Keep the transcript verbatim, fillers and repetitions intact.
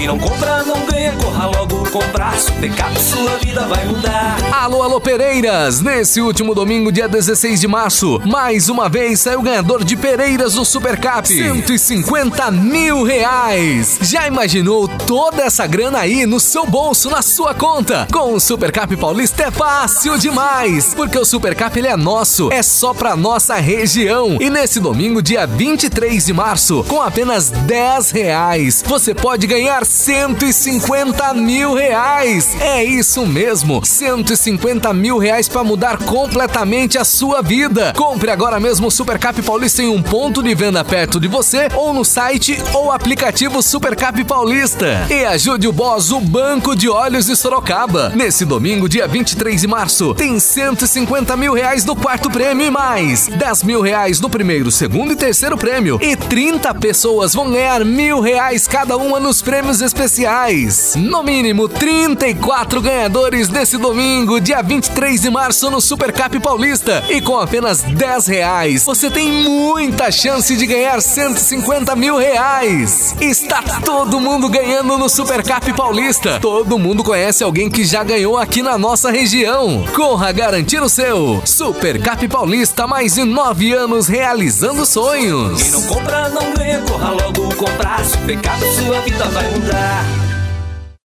Quem não compra não ganha, corra logo comprar. Supercap, sua vida vai mudar. Alô, alô, Pereiras! Nesse último domingo, dia dezesseis de março, mais uma vez saiu o ganhador de Pereiras do Supercap. cento e cinquenta mil reais! Já imaginou toda essa grana aí no seu bolso, na sua conta? Com o Supercap Paulista é fácil demais, porque o Supercap ele é nosso, é só pra nossa região. E nesse domingo, dia vinte e três de março, com apenas dez reais, você pode ganhar cento e cinquenta mil reais. É isso mesmo, cento e cinquenta mil reais para mudar completamente a sua vida. Compre agora mesmo o Supercap Paulista em um ponto de venda perto de você ou no site ou aplicativo Supercap Paulista. E ajude o Boss, o Banco de Óleos de Sorocaba. Nesse domingo, dia vinte e três de março, tem cento e cinquenta mil reais no quarto prêmio e mais dez mil reais no primeiro, segundo e terceiro prêmio. E trinta pessoas vão ganhar mil reais cada uma nos prêmios especiais. No mínimo, trinta e quatro ganhadores nesse domingo, dia vinte e três de março, no Supercap Paulista. E com apenas dez reais, você tem muita chance de ganhar cento e cinquenta mil reais. Está todo mundo ganhando no Supercap Paulista. Todo mundo conhece alguém que já ganhou aqui na nossa região. Corra garantir o seu. Supercap Paulista, mais de nove anos realizando sonhos. Quem não compra não ganha, corra logo comprar. Supercap, sua vida vai mudar.